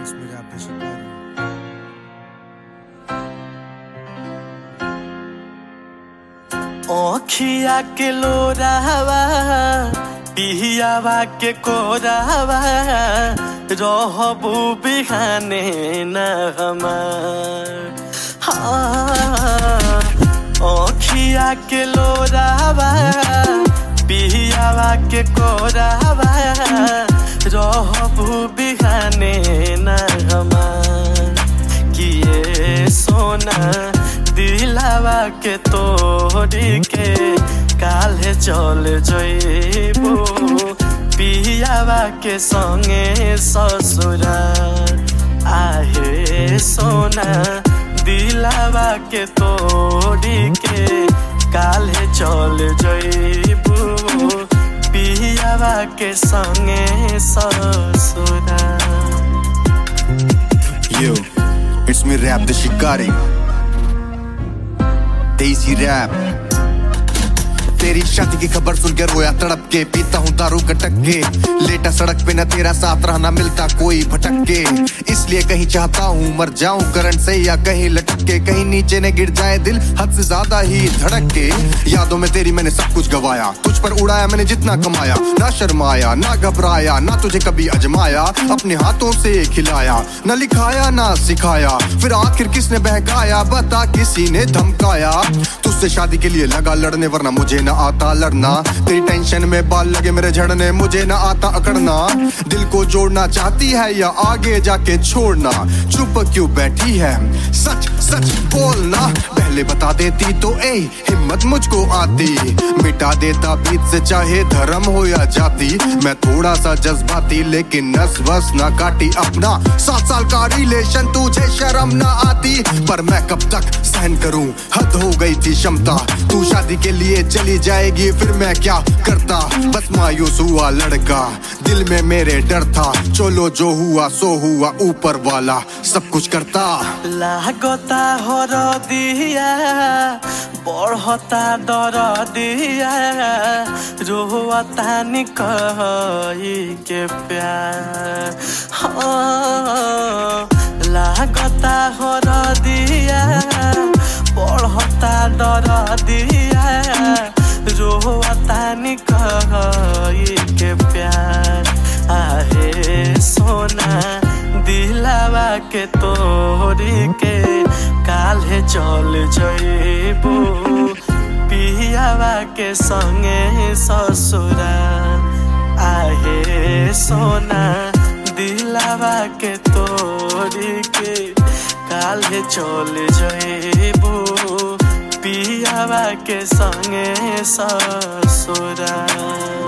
इसमें wrap the शिकारी। ओखिया के लोरावा पिहियावा के कोरावा रहबू बिहाने न हमार। ओखिया के लोरावा पिहियावा के कोरावा रहबू बिहाने न हमार। किए सोना दिलावा के तोड़ी के काल्हे चल जइबू पियावा के संगे ससुराल। आहे सोना दिलावा के तोड़ी के काल्हे चल जइबू पियावा के संगे ससुराल। Yo, it's me rap the शिकारी, देसी रैप। तेरी शादी की खबर सुन के रोया तड़प के, पीता हूँ दारू कटक के, लेटा सड़क पे न तेरा साथ रहना मिलता कोई भटक के। इसलिए कहीं चाहता हूँ मर जाऊं करंट से या कहीं लटक के, कहीं नीचे न गिर जाए दिल हद से ज्यादा ही धड़क के। यादों में तेरी मैंने सब कुछ गवाया, तुझ पर उड़ाया मैंने जितना कमाया, ना शर्माया ना घबराया ना तुझे कभी अजमाया, अपने हाथों से खिलाया न लिखाया ना सिखाया, फिर आखिर किसने बहकाया बता किसी ने धमकाया। तुझसे शादी के लिए लगा लड़ने वरना मुझे न आता लड़ना, तेरी टेंशन में बाल लगे मेरे झड़ने मुझे न आता अकड़ना। दिल को जोड़ना चाहती है या आगे जाके छोड़ना, चुप क्यों बैठी है सच सच बोलना। पहले बता देती तो हिम्मत मुझको आती, मिटा देता बीच से चाहे धर्म हो या जाति। मैं थोड़ा सा जज्बाती लेकिन नस बस ना काटी अपना 7 साल का रिलेशन, तुझे शर्म ना आती। पर मैं कब तक सहन करूं, हद हो गई थी क्षमता। तू शादी के लिए चली जाएगी फिर मैं क्या करता, बस मायूस हुआ लड़का दिल में मेरे डर था। चलो जो हुआ सो हुआ ऊपर वाला सब कुछ करता। लागता हर दिया बढ़ता दर दिया, रोता निकई के प्यार। लागता हर दिया बढ़ता दर दिया, रोता निकई के प्यार। आहे सोना दिलावा के तोड़ी के काल्हे चल जइबू पियावा के संगे ससुराल। आहे सोना दिलावा के तोड़ी के काल्हे चल जइबू पियावा के संगे ससुराल।